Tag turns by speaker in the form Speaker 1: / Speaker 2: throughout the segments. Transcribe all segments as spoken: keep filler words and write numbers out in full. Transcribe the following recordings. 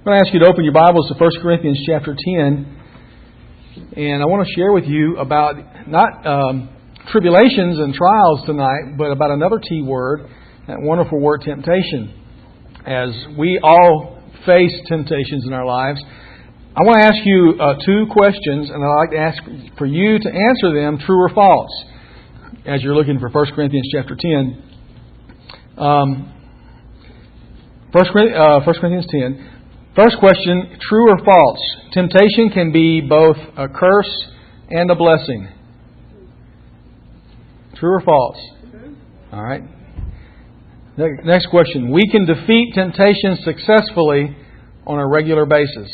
Speaker 1: I'm going to ask you to open your Bibles to First Corinthians chapter ten. And I want to share with you about not um, tribulations and trials tonight, but about another T word, that wonderful word, temptation. As we all face temptations in our lives, I want to ask you uh, two questions, and I'd like to ask for you to answer them true or false as you're looking for First Corinthians chapter ten. Um, First Corinthians ten. First question, true or false? Temptation can be both a curse and a blessing. True or false? All right. Next question. We can defeat temptation successfully on a regular basis.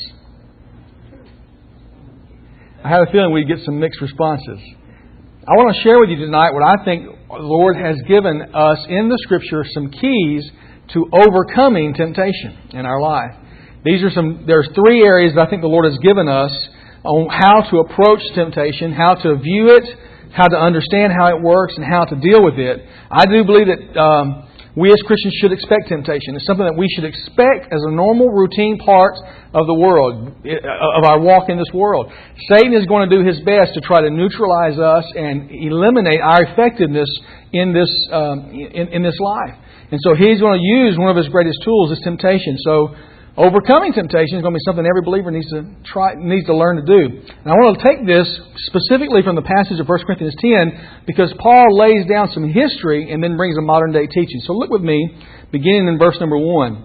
Speaker 1: I have a feeling we'd get some mixed responses. I want to share with you tonight what I think the Lord has given us in the Scripture, some keys to overcoming temptation in our life. These are some. There's three areas that I think the Lord has given us on how to approach temptation, how to view it, how to understand how it works, and how to deal with it. I do believe that um, we as Christians should expect temptation. It's something that we should expect as a normal, routine part of the world, of our walk in this world. Satan is going to do his best to try to neutralize us and eliminate our effectiveness in this um, in, in this life. And so he's going to use one of his greatest tools, is temptation. So overcoming temptation is going to be something every believer needs to try, needs to learn to do. And I want to take this specifically from the passage of First Corinthians ten, because Paul lays down some history and then brings a modern day teaching. So look with me, beginning in verse number one.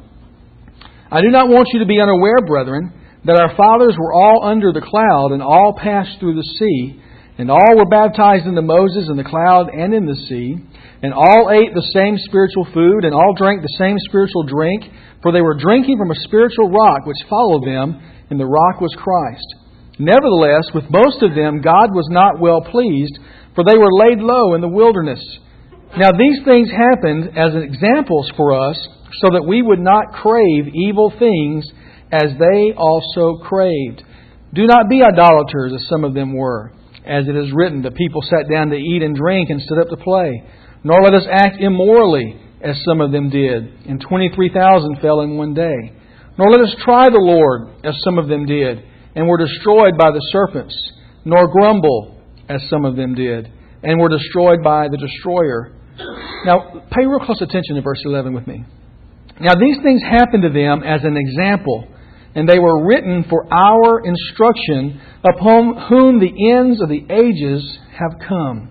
Speaker 1: I do not want you to be unaware, brethren, that our fathers were all under the cloud and all passed through the sea, and all were baptized into Moses in the cloud and in the sea, and all ate the same spiritual food, and all drank the same spiritual drink, for they were drinking from a spiritual rock which followed them, and the rock was Christ. Nevertheless, with most of them God was not well pleased, for they were laid low in the wilderness. Now these things happened as examples for us, so that we would not crave evil things as they also craved. Do not be idolaters, as some of them were. As it is written, the people sat down to eat and drink and stood up to play. Nor let us act immorally, as some of them did, and twenty-three thousand fell in one day. Nor let us try the Lord, as some of them did, and were destroyed by the serpents. Nor grumble, as some of them did, and were destroyed by the destroyer. Now, pay real close attention to verse eleven with me. Now, these things happened to them as an example, and they were written for our instruction, upon whom the ends of the ages have come.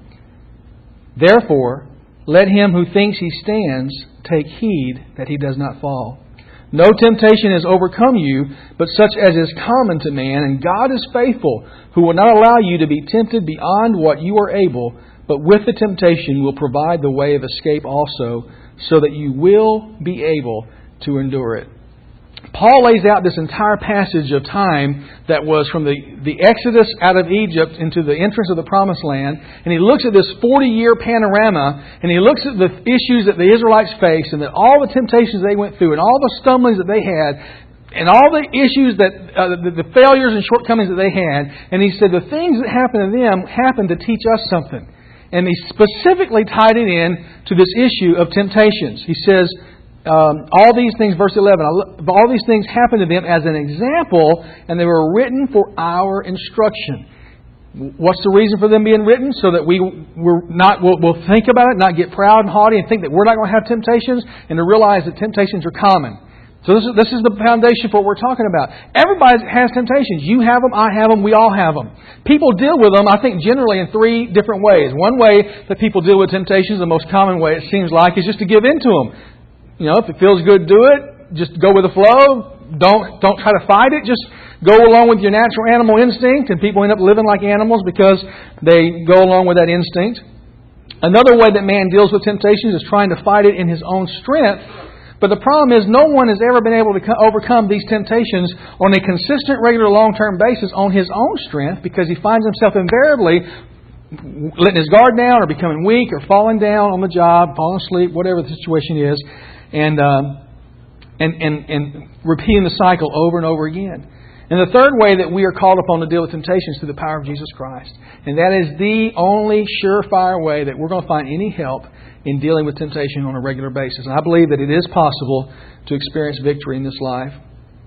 Speaker 1: Therefore, let him who thinks he stands take heed that he does not fall. No temptation has overcome you, but such as is common to man, and God is faithful, who will not allow you to be tempted beyond what you are able, but with the temptation will provide the way of escape also, so that you will be able to endure it. Paul lays out this entire passage of time that was from the, the Exodus out of Egypt into the entrance of the Promised Land. And he looks at this forty-year panorama, and he looks at the issues that the Israelites faced, and that all the temptations they went through, and all the stumblings that they had, and all the issues that, uh, the, the failures and shortcomings that they had. And he said the things that happened to them happened to teach us something. And he specifically tied it in to this issue of temptations. He says, Um, all these things, verse eleven, all these things happened to them as an example, and they were written for our instruction. What's the reason for them being written? So that we we're not we'll, we'll think about it, not get proud and haughty, and think that we're not going to have temptations, and to realize that temptations are common. So this is, this is the foundation for what we're talking about. Everybody has temptations. You have them, I have them, we all have them. People deal with them, I think, generally in three different ways. One way that people deal with temptations, the most common way it seems like, is just to give in to them. You know, if it feels good, do it. Just go with the flow. Don't don't try to fight it. Just go along with your natural animal instinct. And people end up living like animals because they go along with that instinct. Another way that man deals with temptations is trying to fight it in his own strength. But the problem is no one has ever been able to overcome these temptations on a consistent, regular, long-term basis on his own strength, because he finds himself invariably letting his guard down or becoming weak or falling down on the job, falling asleep, whatever the situation is. And, um, and and and repeating the cycle over and over again. And the third way that we are called upon to deal with temptation is through the power of Jesus Christ. And that is the only surefire way that we're going to find any help in dealing with temptation on a regular basis. And I believe that it is possible to experience victory in this life.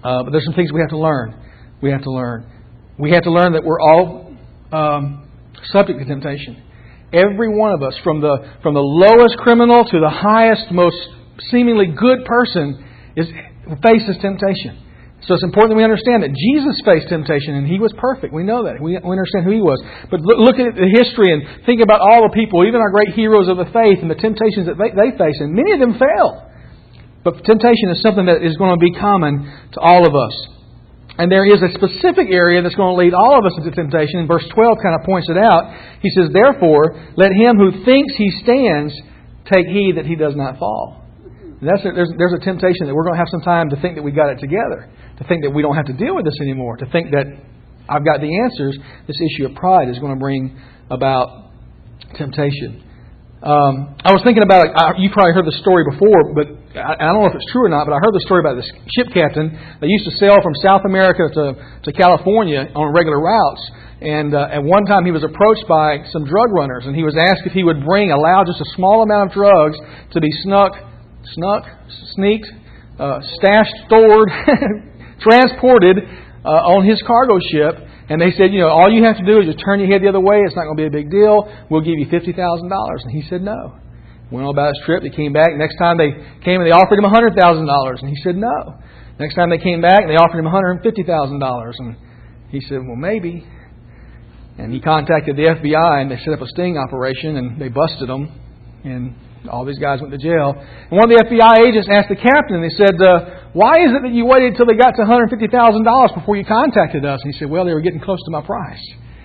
Speaker 1: Uh, but there's some things we have to learn. We have to learn. We have to learn that we're all um, subject to temptation. Every one of us, from the from the lowest criminal to the highest, most seemingly good person, is faces temptation. So it's important that we understand that Jesus faced temptation and He was perfect. We know that. We, we understand who He was. But look, look at the history and think about all the people, even our great heroes of the faith, and the temptations that they, they faced. And many of them failed. But temptation is something that is going to be common to all of us. And there is a specific area that's going to lead all of us into temptation. And verse twelve kind of points it out. He says, "Therefore, let him who thinks he stands take heed that he does not fall." And that's a, there's, there's a temptation that we're going to have some time to think that we got it together. To think that we don't have to deal with this anymore. To think that I've got the answers. This issue of pride is going to bring about temptation. Um, I was thinking about it. You probably heard the story before, but I don't know if it's true or not, but I heard the story about this ship captain that used to sail from South America to, to California on regular routes. And uh, at one time he was approached by some drug runners, and he was asked if he would bring, allow just a small amount of drugs to be snuck, snuck, sneaked, uh, stashed, stored, transported uh, on his cargo ship. And they said, you know, all you have to do is just turn your head the other way. It's not going to be a big deal. We'll give you fifty thousand dollars. And he said no. Went on about his trip. They came back. Next time they came and they offered him one hundred thousand dollars. And he said no. Next time they came back and they offered him one hundred fifty thousand dollars. And he said, well, maybe. And he contacted the F B I and they set up a sting operation and they busted him. And all these guys went to jail. And one of the F B I agents asked the captain, they said, uh, why is it that you waited until they got to one hundred fifty thousand dollars before you contacted us? And he said, well, they were getting close to my price.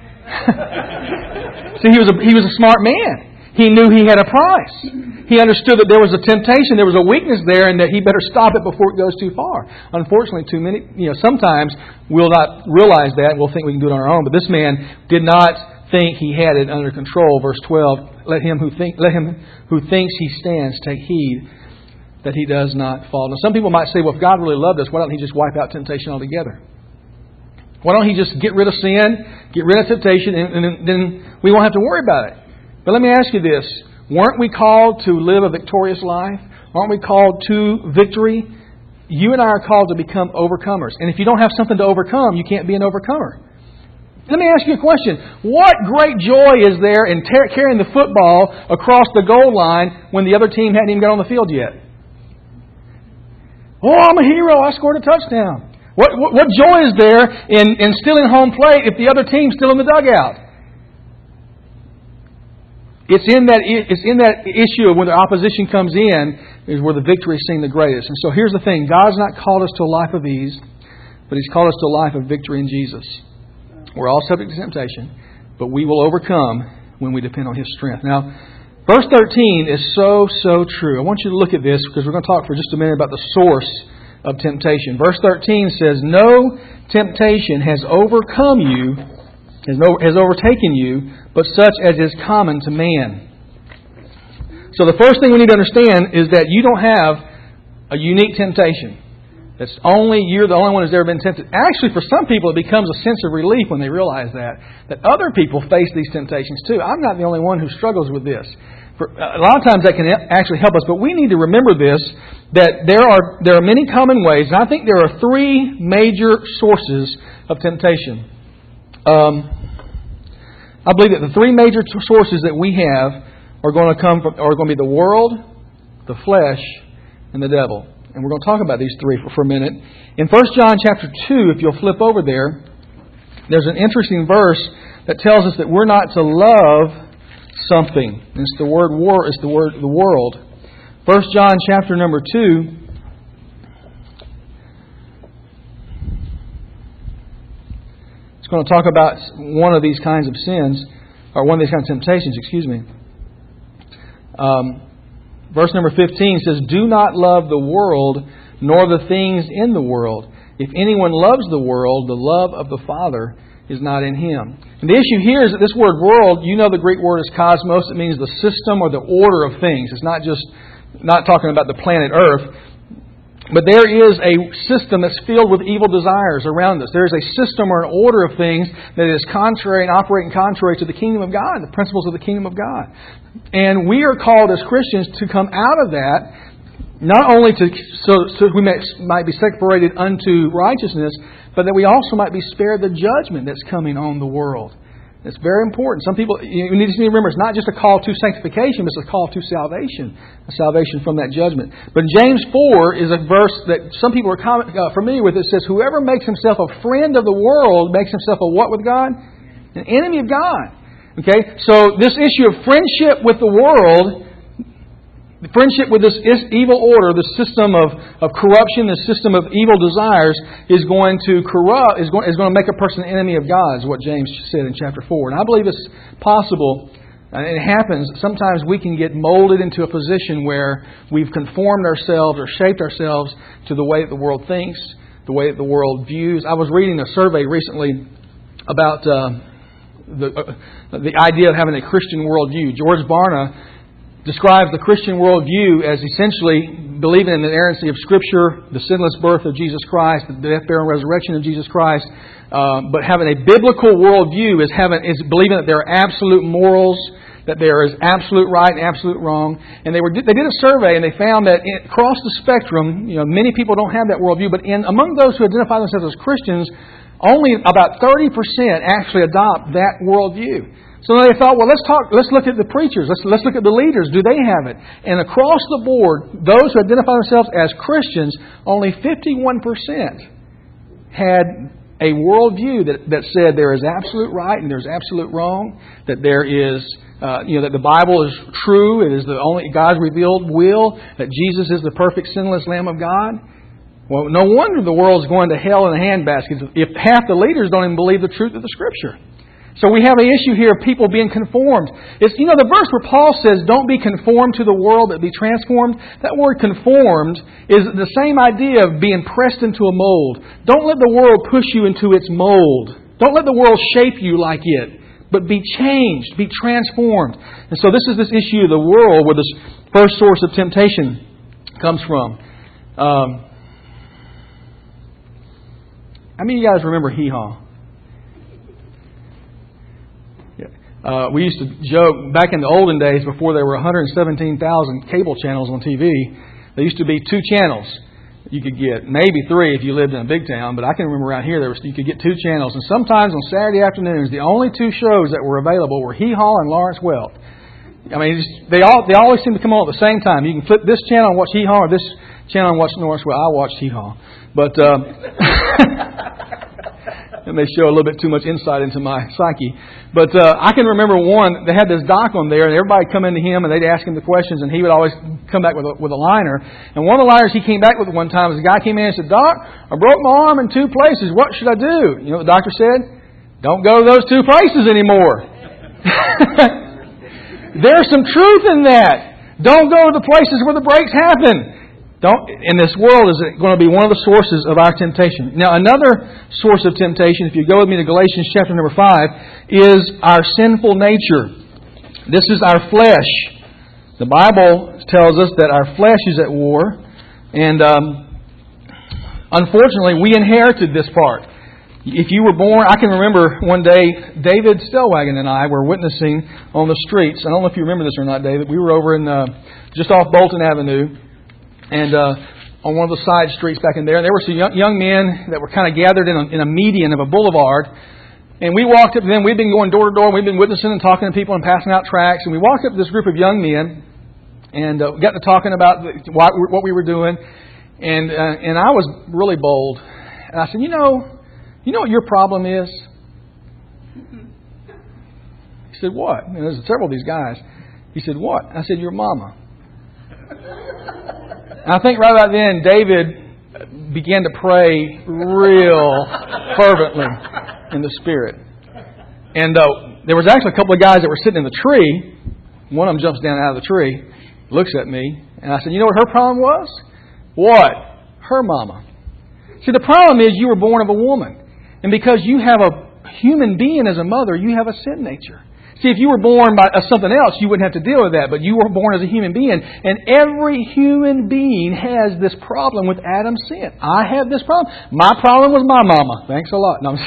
Speaker 1: See, he was a, he was a smart man. He knew he had a price. He understood that there was a temptation, there was a weakness there, and that he better stop it before it goes too far. Unfortunately, too many, you know, sometimes we'll not realize that and we'll think we can do it on our own. But this man did not think he had it under control. Verse twelve, let him who think let him who thinks he stands take heed that he does not fall. Now, some people might say, well, if God really loved us, why don't He just wipe out temptation altogether? Why don't He just get rid of sin, get rid of temptation, and, and then we won't have to worry about it? But let me ask you this. Weren't we called to live a victorious life? Aren't we called to victory? You and I are called to become overcomers. And if you don't have something to overcome, you can't be an overcomer. Let me ask you a question. What great joy is there in ter- carrying the football across the goal line when the other team hadn't even got on the field yet? Oh, I'm a hero. I scored a touchdown. What, what, what joy is there in, in stealing home plate if the other team's still in the dugout? It's in that it's in that issue of when the opposition comes in is where the victory is seen the greatest. And so here's the thing. God's not called us to a life of ease, but He's called us to a life of victory in Jesus. We're all subject to temptation, but we will overcome when we depend on His strength. Now, verse thirteen is so, so true. I want you to look at this because we're going to talk for just a minute about the source of temptation. Verse thirteen says, no temptation has overcome you, has, no, has overtaken you, but such as is common to man. So the first thing we need to understand is that you don't have a unique temptation. That's only, you're the only one who's ever been tempted. Actually, for some people, it becomes a sense of relief when they realize that. That other people face these temptations too. I'm not the only one who struggles with this. For, a lot of times that can actually help us, but we need to remember this, that there are there are many common ways, and I think there are three major sources of temptation. Um, I believe that the three major sources that we have are going to come from, are going to be the world, the flesh, and the devil. And we're going to talk about these three for, for a minute. In First John chapter two, if you'll flip over there, there's an interesting verse that tells us that we're not to love something. It's the word war. It's the word the world. First John chapter number two. It's going to talk about one of these kinds of sins, or one of these kinds of temptations. Excuse me. Um, verse number fifteen says, "Do not love the world, nor the things in the world. If anyone loves the world, the love of the Father is not in him." And the issue here is that this word world, you know the Greek word is cosmos. It means the system or the order of things. It's not just, not talking about the planet Earth. But there is a system that's filled with evil desires around us. There is a system or an order of things that is contrary and operating contrary to the kingdom of God, the principles of the kingdom of God. And we are called as Christians to come out of that not only to so, so we may, might be separated unto righteousness, but that we also might be spared the judgment that's coming on the world. It's very important. Some people, you need to remember, it's not just a call to sanctification, but it's a call to salvation. A salvation from that judgment. But James four is a verse that some people are familiar with. It says, whoever makes himself a friend of the world makes himself a what with God? An enemy of God. Okay? So this issue of friendship with the world, friendship with this evil order, the system of, of corruption, the system of evil desires, is going to corrupt, is going, is going to make a person an enemy of God, is what James said in chapter four. And I believe it's possible, and it happens, sometimes we can get molded into a position where we've conformed ourselves or shaped ourselves to the way that the world thinks, the way that the world views. I was reading a survey recently about uh, the, uh, the idea of having a Christian worldview. George Barna describes the Christian worldview as essentially believing in the inerrancy of Scripture, the sinless birth of Jesus Christ, the death, burial, and resurrection of Jesus Christ. Uh, but having a biblical worldview is having is believing that there are absolute morals, that there is absolute right and absolute wrong. And they were they did a survey and they found that in, across the spectrum, you know, many people don't have that worldview. But in among those who identify themselves as Christians, only about thirty percent actually adopt that worldview. So they thought, well, let's talk. Let's look at the preachers. Let's let's look at the leaders. Do they have it? And across the board, those who identify themselves as Christians, only fifty-one percent had a worldview that that said there is absolute right and there's absolute wrong. That there is, uh, you know, that the Bible is true. It is the only God's revealed will. That Jesus is the perfect, sinless Lamb of God. Well, no wonder the world's going to hell in a handbasket if half the leaders don't even believe the truth of the Scripture. So we have an issue here of people being conformed. It's, you know, the verse where Paul says, don't be conformed to the world, but be transformed. That word conformed is the same idea of being pressed into a mold. Don't let the world push you into its mold. Don't let the world shape you like it, but be changed, be transformed. And so this is this issue of the world where this first source of temptation comes from. Um, how many of you guys remember Hee Haw? Uh, we used to joke back in the olden days before there were one hundred seventeen thousand cable channels on T V. There used to be two channels you could get, maybe three if you lived in a big town. But I can remember around here there was you could get two channels, and sometimes on Saturday afternoons the only two shows that were available were Hee Haw and Lawrence Welk. I mean, just, they all they always seem to come on at the same time. You can flip this channel and watch Hee Haw, or this channel and watch Lawrence Welk. I watched Hee Haw, but. Um, And they show a little bit too much insight into my psyche. But uh, I can remember one, they had this doc on there, and everybody would come into him, and they'd ask him the questions, and he would always come back with a, with a liner. And one of the liners he came back with one time was a guy came in and said, Doc, I broke my arm in two places. What should I do? You know what the doctor said? Don't go to those two places anymore. There's some truth in that. Don't go to the places where the breaks happen. Don't, in this world is going to be one of the sources of our temptation. Now, another source of temptation, if you go with me to Galatians chapter number five, is our sinful nature. This is our flesh. The Bible tells us that our flesh is at war. And um, unfortunately, we inherited this part. If you were born, I can remember one day, David Stellwagen and I were witnessing on the streets. I don't know if you remember this or not, David. We were over in uh, just off Bolton Avenue. And uh, on one of the side streets back in there, and there were some young, young men that were kind of gathered in a, in a median of a boulevard. And we walked up to them. We'd been going door to door. We'd been witnessing and talking to people and passing out tracts. And we walked up to this group of young men and uh, got to talking about the, what, what we were doing. And uh, and I was really bold. And I said, you know, you know what your problem is? He said, what? And there's several of these guys. He said, what? I said, your mama. And I think right about then, David began to pray real fervently in the Spirit. And uh, there was actually a couple of guys that were sitting in the tree. One of them jumps down out of the tree, looks at me, and I said, you know what her problem was? What? Her mama. See, the problem is you were born of a woman. And because you have a human being as a mother, you have a sin nature. See, if you were born by something else, you wouldn't have to deal with that. But you were born as a human being. And every human being has this problem with Adam's sin. I have this problem. My problem was my mama. Thanks a lot. No, I'm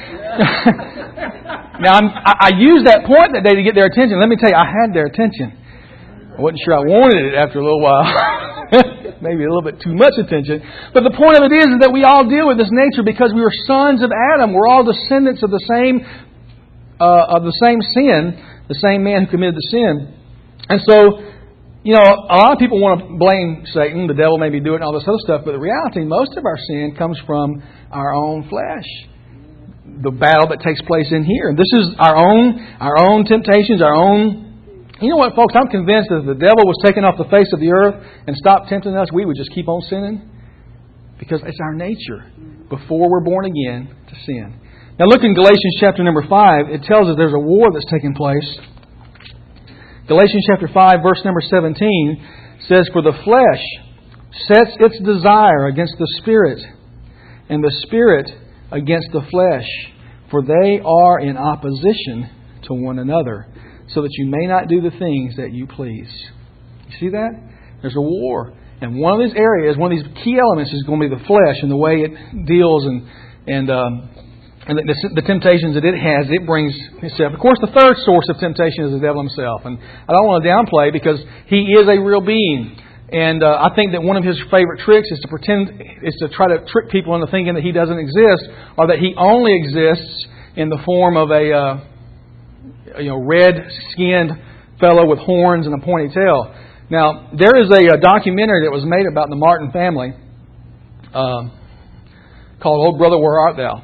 Speaker 1: now, I'm, I, I used that point that day to get their attention. Let me tell you, I had their attention. I wasn't sure I wanted it after a little while. maybe a little bit too much attention. But the point of it is, is that we all deal with this nature because we are sons of Adam. We're all descendants of the same uh, of the same sin, the same man who committed the sin. And so, you know, a lot of people want to blame Satan, the devil maybe do it and all this other stuff, but the reality, most of our sin comes from our own flesh. The battle that takes place in here. This is our own, our own temptations, our own... You know what, folks? I'm convinced that if the devil was taken off the face of the earth and stopped tempting us, we would just keep on sinning. Because it's our nature, before we're born again, to sin. Now look in Galatians chapter number five. It tells us there's a war that's taking place. Galatians chapter five, verse number seventeen says, "For the flesh sets its desire against the Spirit, and the Spirit against the flesh. For they are in opposition to one another, so that you may not do the things that you please." You see that? There's a war. And one of these areas, one of these key elements is going to be the flesh and the way it deals and and um, and the, the temptations that it has, it brings itself. Of course, the third source of temptation is the devil himself. And I don't want to downplay because he is a real being. And uh, I think that one of his favorite tricks is to pretend, is to try to trick people into thinking that he doesn't exist, or that he only exists in the form of a uh, you know red-skinned fellow with horns and a pointy tail. Now, there is a, a documentary that was made about the Martin family uh, called "Oh Brother, Where Art Thou?"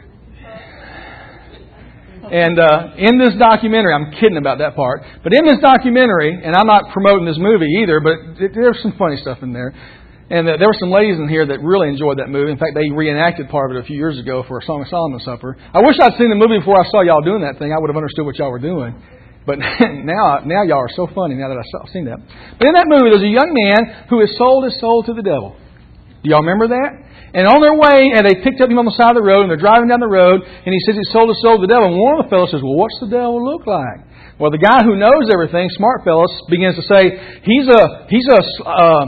Speaker 1: And uh, in this documentary, I'm kidding about that part, but in this documentary, and I'm not promoting this movie either, but it, there's some funny stuff in there. And uh, there were some ladies in here that really enjoyed that movie. In fact, they reenacted part of it a few years ago for a Song of Solomon supper. I wish I'd seen the movie before I saw y'all doing that thing. I would have understood what y'all were doing. But now, now y'all are so funny now that I've seen that. But in that movie, there's a young man who has sold his soul to the devil. Do y'all remember that? And on their way, and they picked up him on the side of the road, and they're driving down the road, and he says he sold his soul to the devil. And one of the fellows says, "Well, what's the devil look like?" Well, the guy who knows everything, smart fellow, begins to say, he's a he's a uh,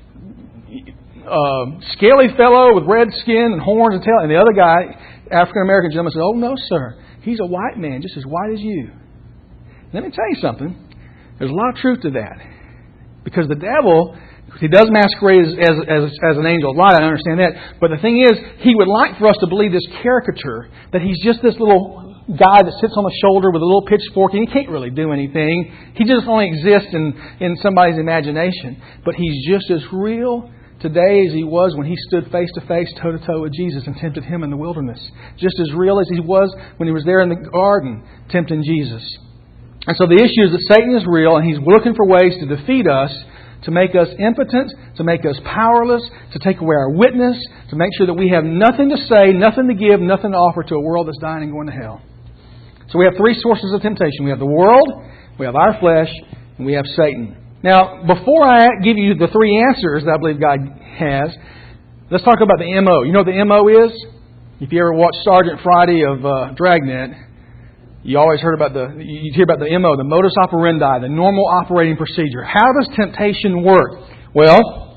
Speaker 1: uh, scaly fellow with red skin and horns and tail. And the other guy, African American gentleman, says, "Oh no, sir, he's a white man, just as white as you." Let me tell you something. There's a lot of truth to that, because the devil, he does masquerade as, as, as, as an angel of light, I understand that. But the thing is, he would like for us to believe this caricature, that he's just this little guy that sits on the shoulder with a little pitchfork, and he can't really do anything. He just only exists in, in somebody's imagination. But he's just as real today as he was when he stood face to face, toe to toe with Jesus and tempted him in the wilderness. Just as real as he was when he was there in the garden tempting Jesus. And so the issue is that Satan is real, and he's looking for ways to defeat us, to make us impotent, to make us powerless, to take away our witness, to make sure that we have nothing to say, nothing to give, nothing to offer to a world that's dying and going to hell. So we have three sources of temptation. We have the world, we have our flesh, and we have Satan. Now, before I give you the three answers that I believe God has, let's talk about the M O. You know what the M O is? If you ever watched Sergeant Friday of uh, Dragnet, you always heard about the, you hear about the M O, the modus operandi, the normal operating procedure. How does temptation work? Well,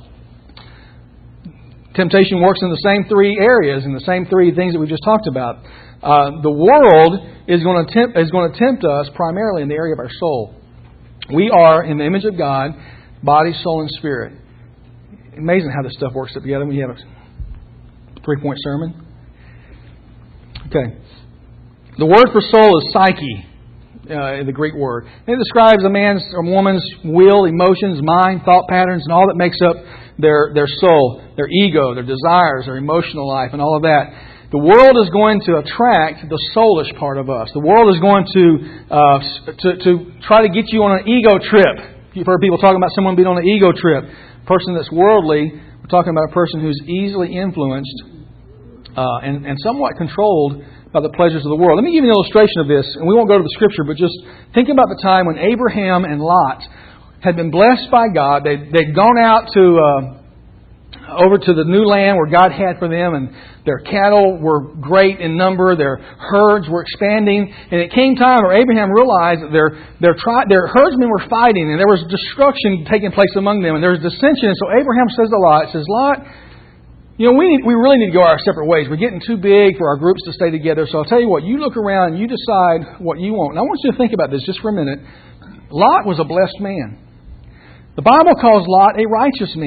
Speaker 1: temptation works in the same three areas, in the same three things that we just talked about. Uh, the world is going to tempt, is going to tempt us primarily in the area of our soul. We are in the image of God, body, soul, and spirit. Amazing how this stuff works together when you have a three-point sermon. Okay. The word for soul is psyche, uh, the Greek word. It describes a man's or woman's will, emotions, mind, thought patterns, and all that makes up their, their soul, their ego, their desires, their emotional life, and all of that. The world is going to attract the soulish part of us. The world is going to, uh, to to try to get you on an ego trip. You've heard people talking about someone being on an ego trip. A person that's worldly, we're talking about a person who's easily influenced uh, and, and somewhat controlled by the pleasures of the world. Let me give you an illustration of this, and we won't go to the Scripture, but just think about the time when Abraham and Lot had been blessed by God. They'd, they'd gone out to uh, over to the new land where God had for them, and their cattle were great in number, their herds were expanding, and it came time where Abraham realized that their their, tri- their herdsmen were fighting, and there was destruction taking place among them, and there was dissension. And so Abraham says to Lot, says, "Lot, you know, we need, we really need to go our separate ways. We're getting too big for our groups to stay together. So I'll tell you what, you look around and you decide what you want." And I want you to think about this just for a minute. Lot was a blessed man. The Bible calls Lot a righteous man.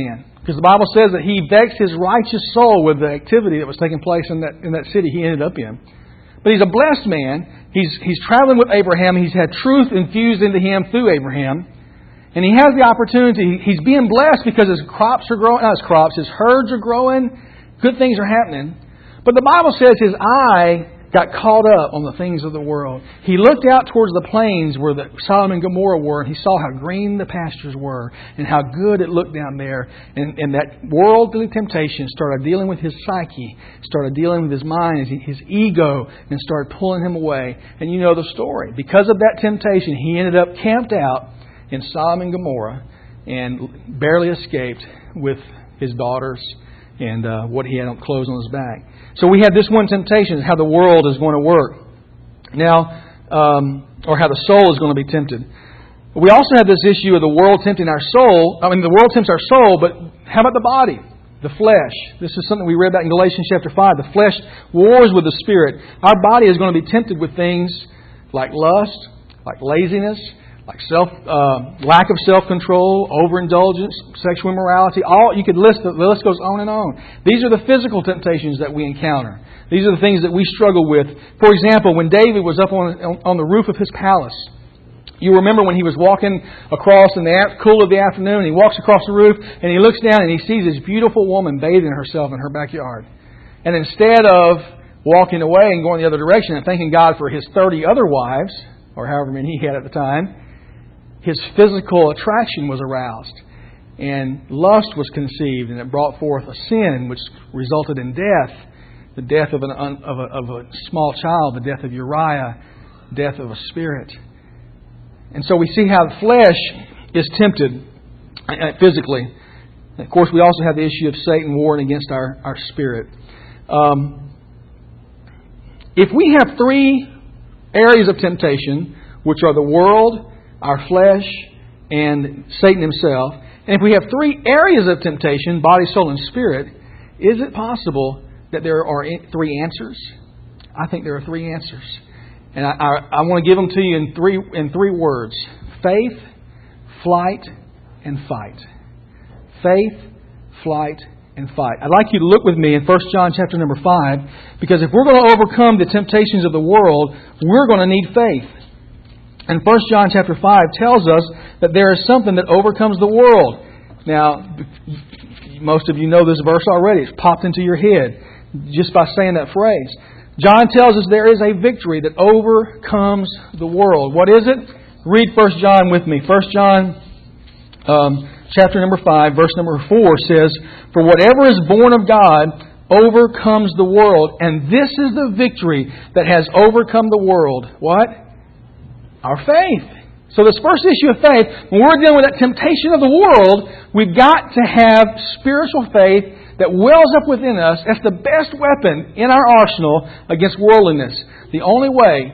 Speaker 1: Because the Bible says that he vexed his righteous soul with the activity that was taking place in that in that city he ended up in. But he's a blessed man. He's he's traveling with Abraham. He's had truth infused into him through Abraham. And he has the opportunity. He's being blessed because his crops are growing. Not his crops, his herds are growing. Good things are happening. But the Bible says his eye got caught up on the things of the world. He looked out towards the plains where the Sodom and Gomorrah were, and he saw how green the pastures were and how good it looked down there. And, and that worldly temptation started dealing with his psyche, started dealing with his mind, his, his ego, and started pulling him away. And you know the story. Because of that temptation, he ended up camped out in Sodom and Gomorrah and barely escaped with his daughters and uh, what he had on clothes on his back. So we have this one temptation, how the world is going to work. Now, um, or how the soul is going to be tempted. We also have this issue of the world tempting our soul. I mean, the world tempts our soul, but how about the body? The flesh. This is something we read about in Galatians chapter five. The flesh wars with the spirit. Our body is going to be tempted with things like lust, like laziness, like self, uh, lack of self-control, overindulgence, sexual immorality. All you could list. The list goes on and on. These are the physical temptations that we encounter. These are the things that we struggle with. For example, when David was up on on the roof of his palace, you remember when he was walking across in the cool of the afternoon. He walks across the roof and he looks down and he sees this beautiful woman bathing herself in her backyard. And instead of walking away and going the other direction and thanking God for his thirty other wives, or however many he had at the time, his physical attraction was aroused, and lust was conceived, and it brought forth a sin which resulted in death, the death of, an, of, a, of a small child, the death of Uriah, death of a spirit. And so we see how the flesh is tempted physically. And of course, we also have the issue of Satan warring against our, our spirit. Um, if we have three areas of temptation, which are the world, our flesh, and Satan himself. And if we have three areas of temptation, body, soul, and spirit, is it possible that there are three answers? I think there are three answers. And I, I, I want to give them to you in three in three words. Faith, flight, and fight. Faith, flight, and fight. I'd like you to look with me in First John chapter number five, because if we're going to overcome the temptations of the world, we're going to need faith. And First John chapter five tells us that there is something that overcomes the world. Now, most of you know this verse already. It's popped into your head just by saying that phrase. John tells us there is a victory that overcomes the world. What is it? Read First John with me. First John um, chapter number five, verse number four says, "For whatever is born of God overcomes the world, and this is the victory that has overcome the world." What? Our faith. So this first issue of faith, when we're dealing with that temptation of the world, we've got to have spiritual faith that wells up within us. That's the best weapon in our arsenal against worldliness. The only way,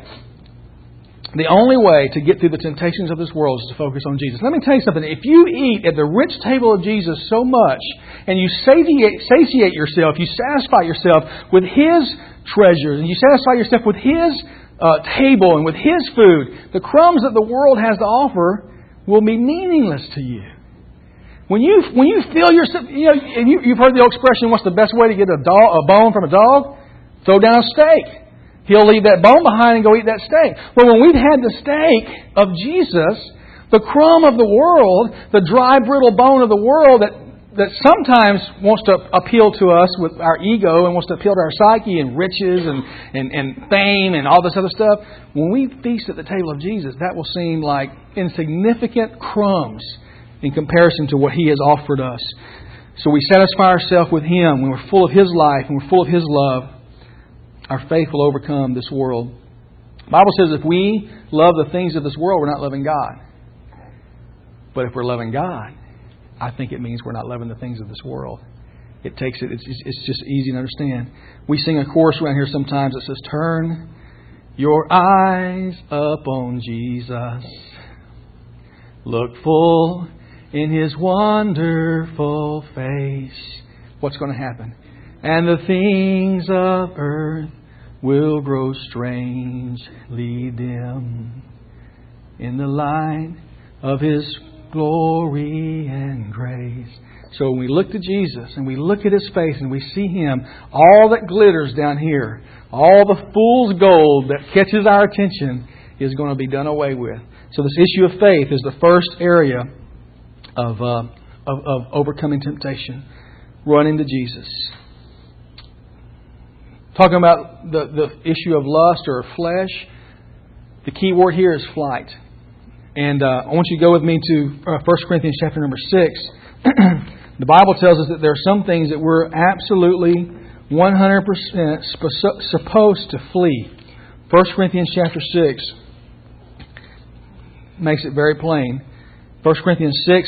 Speaker 1: the only way to get through the temptations of this world is to focus on Jesus. Let me tell you something. If you eat at the rich table of Jesus so much, and you satiate, satiate yourself, you satisfy yourself with His treasures, and you satisfy yourself with His Uh, table and with His food, the crumbs that the world has to offer will be meaningless to you. When you when you feel yourself, you know, and you, you've heard the old expression, "What's the best way to get a, dog, a bone from a dog? Throw down a steak. He'll leave that bone behind and go eat that steak." Well, when we've had the steak of Jesus, the crumb of the world, the dry, brittle bone of the world that that sometimes wants to appeal to us with our ego and wants to appeal to our psyche and riches and, and, and fame and all this other stuff. When we feast at the table of Jesus, that will seem like insignificant crumbs in comparison to what He has offered us. So we satisfy ourselves with Him. When we're full of His life and we're full of His love, our faith will overcome this world. The Bible says if we love the things of this world, we're not loving God. But if we're loving God, I think it means we're not loving the things of this world. It takes it, it's, it's just easy to understand. We sing a chorus around here sometimes that says, "Turn your eyes up on Jesus. Look full in His wonderful face." What's going to happen? "And the things of earth will grow strangely dim in the light of His glory and grace." So when we look to Jesus and we look at His face and we see Him, all that glitters down here, all the fool's gold that catches our attention is going to be done away with. So this issue of faith is the first area of, uh, of, of overcoming temptation. Running to Jesus. Talking about the, the issue of lust or flesh, the key word here is flight. And uh, I want you to go with me to uh, First Corinthians chapter number six. The Bible tells us that there are some things that we're absolutely one hundred percent supposed to flee. First Corinthians chapter six makes it very plain. First Corinthians six,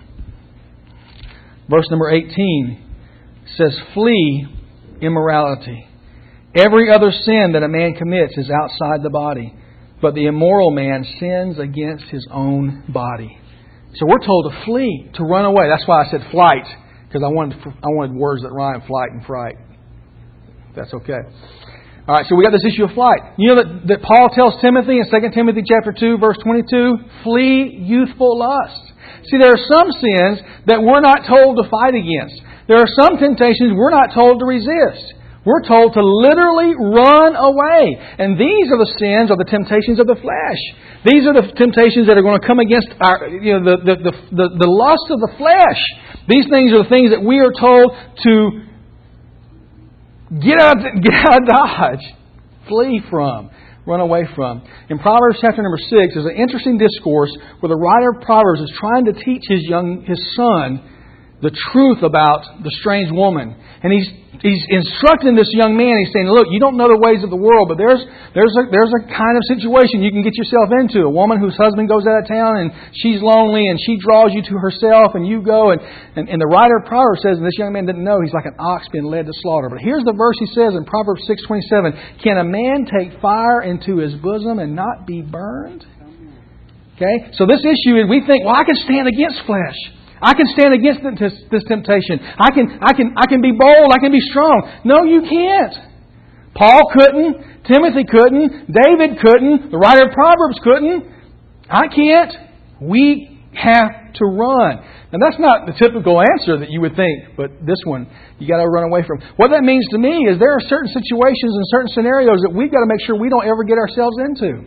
Speaker 1: verse number eighteen says, "Flee immorality. Every other sin that a man commits is outside the body, but the immoral man sins against his own body." So we're told to flee, to run away. That's why I said flight, because I wanted I wanted words that rhyme, flight and fright. That's okay. All right, so we got this issue of flight. You know that, that Paul tells Timothy in Second Timothy chapter two, verse twenty-two, flee youthful lust. See, there are some sins that we're not told to fight against. There are some temptations we're not told to resist. We're told to literally run away. And these are the sins or the temptations of the flesh. These are the temptations that are going to come against our, you know, the, the, the, the, the lust of the flesh. These things are the things that we are told to get out, get out of Dodge, flee from, run away from. In Proverbs chapter number six, there's an interesting discourse where the writer of Proverbs is trying to teach his young his son the truth about the strange woman. And he's he's instructing this young man. He's saying, look, you don't know the ways of the world, but there's there's a, there's a kind of situation you can get yourself into. A woman whose husband goes out of town and she's lonely and she draws you to herself and you go. And, and, and the writer of Proverbs says, and this young man didn't know, he's like an ox being led to slaughter. But here's the verse he says in Proverbs six twenty-seven, "Can a man take fire into his bosom and not be burned?" Okay, so this issue is we think, well, I can stand against flesh. I can stand against this, this temptation. I can, I can, I can be bold. I can be strong. No, you can't. Paul couldn't. Timothy couldn't. David couldn't. The writer of Proverbs couldn't. I can't. We have to run. Now, that's not the typical answer that you would think, but this one you got to run away from. What that means to me is there are certain situations and certain scenarios that we've got to make sure we don't ever get ourselves into.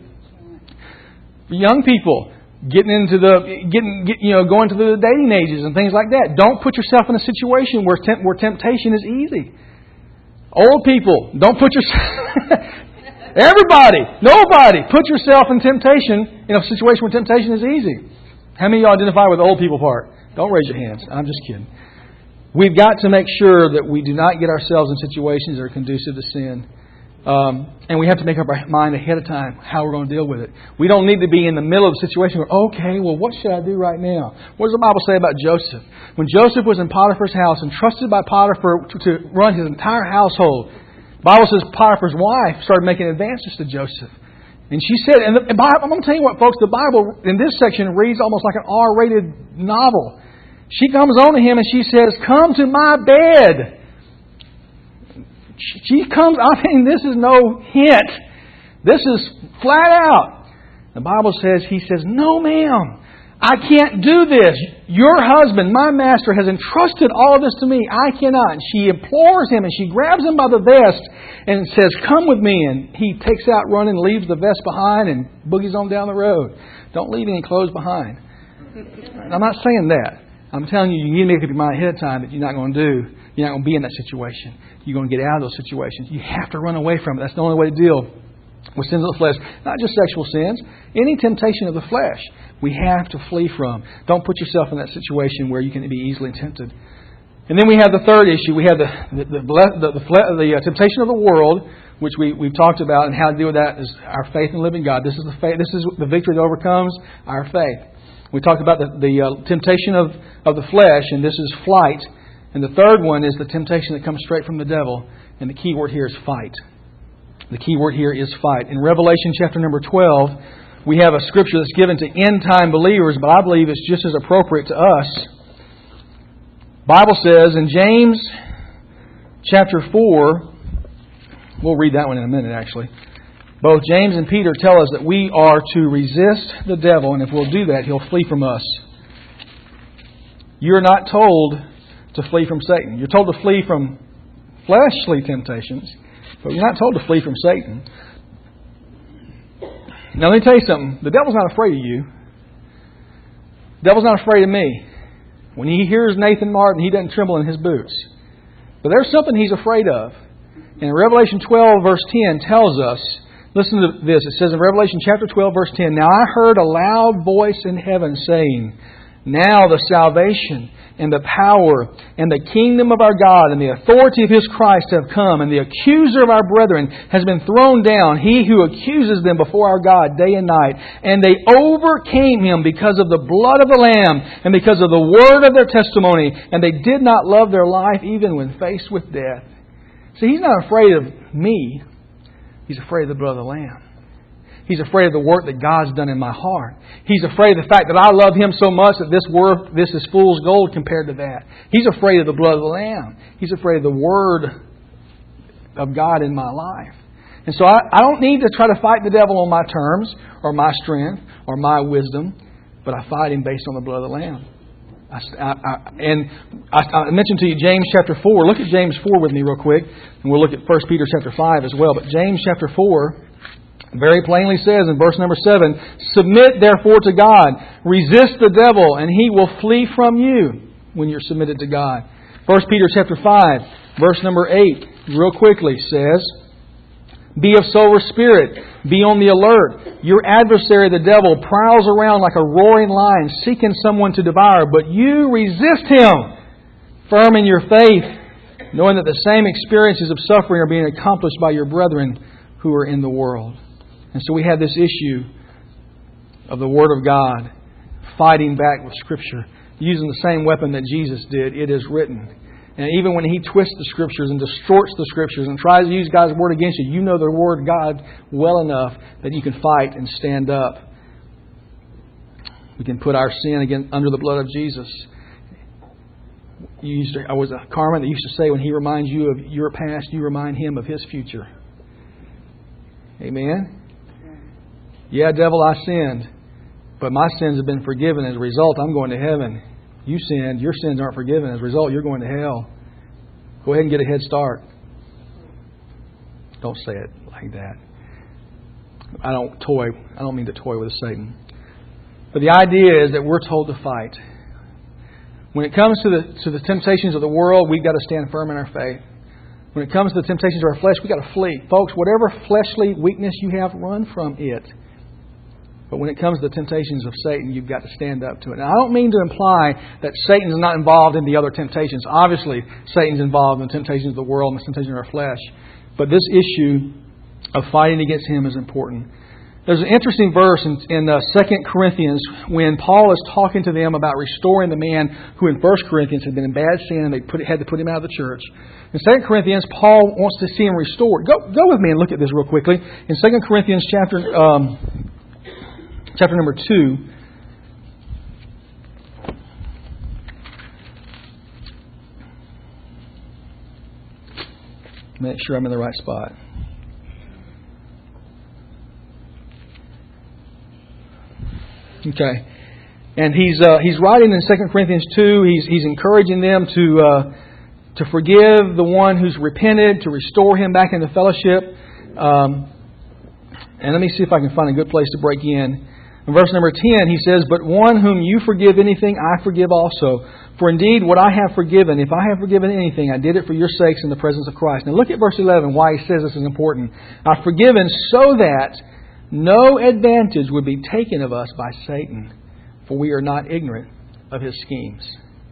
Speaker 1: For young people, Getting into the, getting, get, you know, going to the dating ages and things like that. Don't put yourself in a situation where temp, where temptation is easy. Old people, don't put yourself. Everybody, nobody, put yourself in temptation in a situation where temptation is easy. How many of you identify with the old people part? Don't raise your hands. I'm just kidding. We've got to make sure that we do not get ourselves in situations that are conducive to sin. Um, and we have to make up our mind ahead of time how we're going to deal with it. We don't need to be in the middle of a situation where, okay, well, what should I do right now? What does the Bible say about Joseph? When Joseph was in Potiphar's house and trusted by Potiphar to, to run his entire household, the Bible says Potiphar's wife started making advances to Joseph. And she said, and, the, and Bible, I'm going to tell you what, folks, the Bible in this section reads almost like an R-rated novel. She comes on to him and she says, "Come to my bed." She comes, I mean, this is no hint. This is flat out. The Bible says, he says, "No, ma'am, I can't do this. Your husband, my master, has entrusted all of this to me. I cannot." And she implores him and she grabs him by the vest and says, "Come with me." And he takes out running, leaves the vest behind and boogies on down the road. Don't leave any clothes behind. I'm not saying that. I'm telling you, you need to make up your mind ahead of time that you're not going to do. You're not going to be in that situation. You're going to get out of those situations. You have to run away from it. That's the only way to deal with sins of the flesh. Not just sexual sins. Any temptation of the flesh, we have to flee from. Don't put yourself in that situation where you can be easily tempted. And then we have the third issue. We have the the the, the, the, the uh, temptation of the world, which we, we've talked about, and how to deal with that is our faith in the living God. This is the faith. This is the victory that overcomes our faith. We talked about the, the uh, temptation of, of the flesh, and this is flight. And the third one is the temptation that comes straight from the devil. And the key word here is fight. The key word here is fight. In Revelation chapter number twelve, we have a scripture that's given to end-time believers, but I believe it's just as appropriate to us. The Bible says in James chapter four, we'll read that one in a minute actually. Both James and Peter tell us that we are to resist the devil, and if we'll do that, he'll flee from us. You're not told to flee from Satan. You're told to flee from fleshly temptations, but you're not told to flee from Satan. Now let me tell you something. The devil's not afraid of you. The devil's not afraid of me. When he hears Nathan Martin, he doesn't tremble in his boots. But there's something he's afraid of. And Revelation twelve verse ten tells us, listen to this. It says in Revelation chapter twelve verse ten, "Now I heard a loud voice in heaven saying, now the salvation and the power and the kingdom of our God and the authority of His Christ have come, and the accuser of our brethren has been thrown down, he who accuses them before our God day and night. And they overcame him because of the blood of the Lamb and because of the word of their testimony, and they did not love their life even when faced with death." See, He's not afraid of me. He's afraid of the blood of the Lamb. He's afraid of the work that God's done in my heart. He's afraid of the fact that I love Him so much that this work, this is fool's gold compared to that. He's afraid of the blood of the Lamb. He's afraid of the Word of God in my life. And so I, I don't need to try to fight the devil on my terms or my strength or my wisdom, but I fight him based on the blood of the Lamb. I, I, I, and I, I mentioned to you James chapter four. Look at James four with me real quick. And we'll look at First Peter chapter five as well. But James chapter four very plainly says in verse number seven, "Submit therefore to God. Resist the devil, and he will flee from you," when you're submitted to God. First Peter chapter five, verse number eight, real quickly says, "Be of sober spirit. Be on the alert. Your adversary, the devil, prowls around like a roaring lion, seeking someone to devour. But you resist him, firm in your faith, knowing that the same experiences of suffering are being accomplished by your brethren who are in the world." And so we have this issue of the Word of God fighting back with Scripture, using the same weapon that Jesus did. It is written. And even when he twists the Scriptures and distorts the Scriptures and tries to use God's Word against you, you know the Word of God well enough that you can fight and stand up. We can put our sin again under the blood of Jesus. You used to, I was a Carmen that used to say, when He reminds you of your past, you remind Him of His future. Amen? Yeah, devil, I sinned, but my sins have been forgiven. As a result, I'm going to heaven. You sinned, your sins aren't forgiven. As a result, you're going to hell. Go ahead and get a head start. Don't say it like that. I don't toy. I don't mean to toy with Satan. But the idea is that we're told to fight. When it comes to the to the temptations of the world, we've got to stand firm in our faith. When it comes to the temptations of our flesh, we've got to flee. Folks, whatever fleshly weakness you have, run from it. But when it comes to the temptations of Satan, you've got to stand up to it. Now, I don't mean to imply that Satan's not involved in the other temptations. Obviously, Satan's involved in the temptations of the world and the temptations of our flesh. But this issue of fighting against him is important. There's an interesting verse in, in uh, Second Corinthians when Paul is talking to them about restoring the man who in First Corinthians had been in bad sin and they put, had to put him out of the church. In Second Corinthians, Paul wants to see him restored. Go, go with me and look at this real quickly. In Second Corinthians chapter... Um, Chapter number two, make sure I'm in the right spot. Okay, and he's uh, he's writing in Second Corinthians two. He's he's encouraging them to uh, to forgive the one who's repented, to restore him back into fellowship. Um, and let me see if I can find a good place to break in. In verse number ten, he says, "But one whom you forgive anything, I forgive also. For indeed, what I have forgiven, if I have forgiven anything, I did it for your sakes in the presence of Christ." Now look at verse eleven, why he says this is important. "I've forgiven so that no advantage would be taken of us by Satan, for we are not ignorant of his schemes."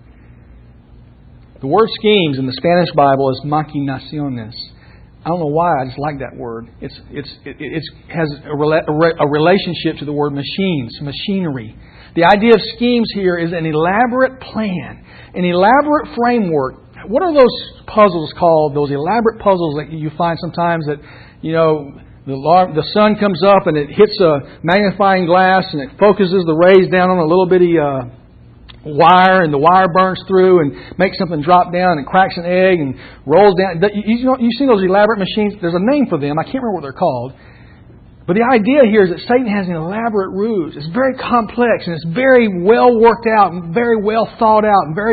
Speaker 1: The word schemes in the Spanish Bible is maquinaciones. I don't know why, I just like that word. It's it's it it's, has a, rela- a relationship to the word machines, machinery. The idea of schemes here is an elaborate plan, an elaborate framework. What are those puzzles called? Those elaborate puzzles that you find sometimes that, you know, the the sun comes up and it hits a magnifying glass and it focuses the rays down on a little bitty uh, wire, and the wire burns through and makes something drop down and cracks an egg and rolls down. You know, you've seen those elaborate machines. There's a name for them. I can't remember what they're called. But the idea here is that Satan has an elaborate ruse. It's very complex and it's very well worked out and very well thought out and very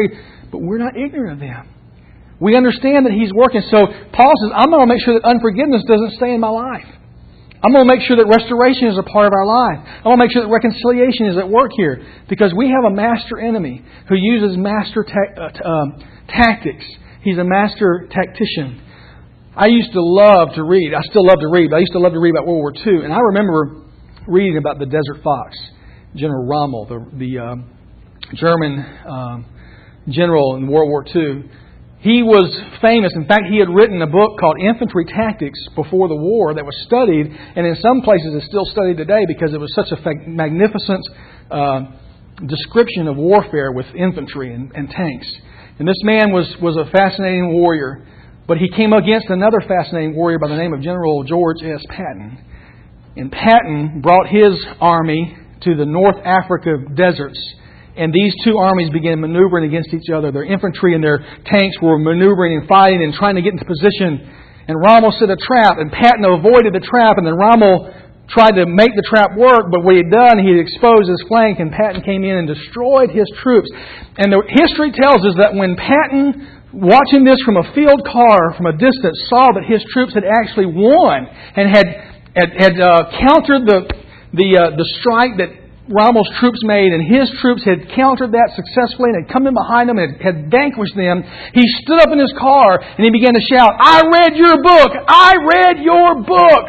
Speaker 1: but we're not ignorant of them. We understand that He's working. So Paul says, I'm going to make sure that unforgiveness doesn't stay in my life. I'm going to make sure that restoration is a part of our life. I'm going to make sure that reconciliation is at work here. Because we have a master enemy who uses master ta- uh, um, tactics. He's a master tactician. I used to love to read. I still love to read, but I used to love to read about World War Two. And I remember reading about the Desert Fox, General Rommel, the, the um, German um, general in World War Two. He was famous. In fact, he had written a book called Infantry Tactics before the war that was studied, and in some places is still studied today because it was such a magnificent uh, description of warfare with infantry and, and tanks. And this man was, was a fascinating warrior, but he came against another fascinating warrior by the name of General George S. Patton. And Patton brought his army to the North Africa deserts. And these two armies began maneuvering against each other. Their infantry and their tanks were maneuvering and fighting and trying to get into position. And Rommel set a trap, and Patton avoided the trap. And then Rommel tried to make the trap work, but what he had done, he had exposed his flank, and Patton came in and destroyed his troops. And the history tells us that when Patton, watching this from a field car from a distance, saw that his troops had actually won and had had, had uh, countered the the uh, the strike that Rommel's troops made, and his troops had countered that successfully and had come in behind them and had vanquished them. He stood up in his car and he began to shout, "I read your book! I read your book!"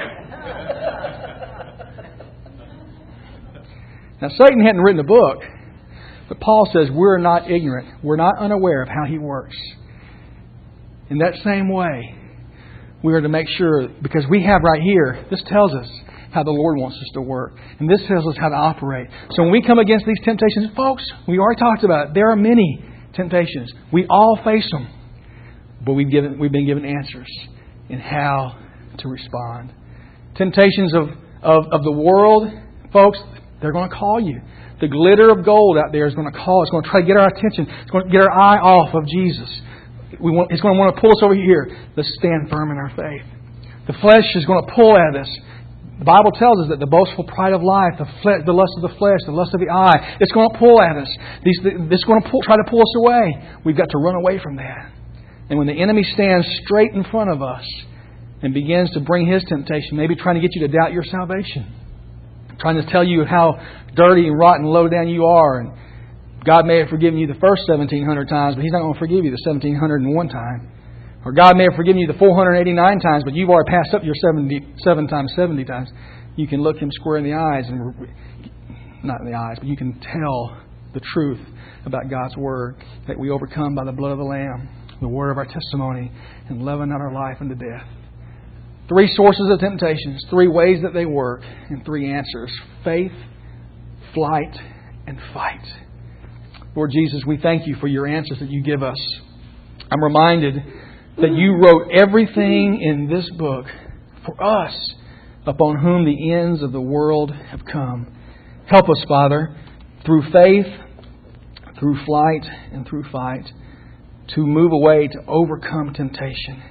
Speaker 1: Now, Satan hadn't written a book, but Paul says we're not ignorant. We're not unaware of how he works. In that same way, we are to make sure, because we have right here, this tells us how the Lord wants us to work. And this tells us how to operate. So when we come against these temptations, folks, we already talked about it. There are many temptations. We all face them. But we've given, we've been given answers in how to respond. Temptations of, of, of the world, folks, they're going to call you. The glitter of gold out there is going to call. It's going to try to get our attention. It's going to get our eye off of Jesus. We want, it's going to want to pull us over here. Let's stand firm in our faith. The flesh is going to pull at us. The Bible tells us that the boastful pride of life, the, fle- the lust of the flesh, the lust of the eye, it's going to pull at us. These, it's going to pull, try to pull us away. We've got to run away from that. And when the enemy stands straight in front of us and begins to bring his temptation, maybe trying to get you to doubt your salvation, trying to tell you how dirty and rotten and low down you are, and God may have forgiven you the first seventeen hundred times, but He's not going to forgive you the seventeen hundred one time. Or God may have forgiven you the four hundred eighty-nine times, but you've already passed up your seventy-seven times seventy times. You can look Him square in the eyes, and not in the eyes, but you can tell the truth about God's Word, that we overcome by the blood of the Lamb, the word of our testimony, and loving not our life unto death. Three sources of temptations, three ways that they work, and three answers: faith, flight, and fight. Lord Jesus, we thank You for Your answers that You give us. I'm reminded that You wrote everything in this book for us, upon whom the ends of the world have come. Help us, Father, through faith, through flight, and through fight, to move away, to overcome temptation,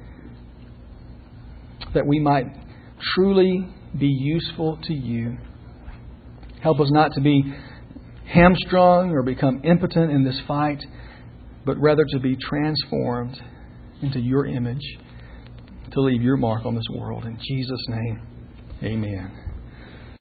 Speaker 1: that we might truly be useful to You. Help us not to be hamstrung or become impotent in this fight, but rather to be transformed into Your image, to leave Your mark on this world. In Jesus' name, amen.